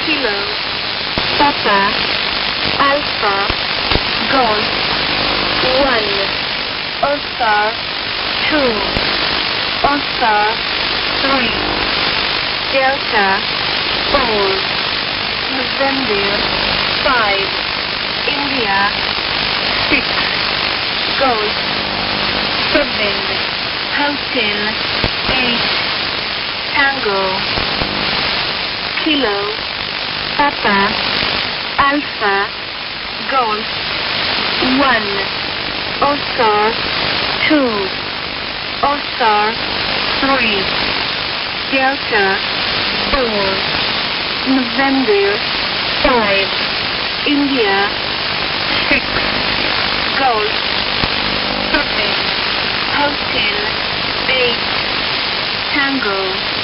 Kilo, Papa, Alpha, Golf, 1, Oscar, 2, Oscar, 3, Delta, 4, November, 5, India, 6, Golf, 7, Hotel, 8, Tango, Kilo, Papa, Alpha, Golf, 1, Oscar, 2, Oscar, 3, Delta, 4, November, 5, India, 6, Golf, 7, Hotel, 8, Tango.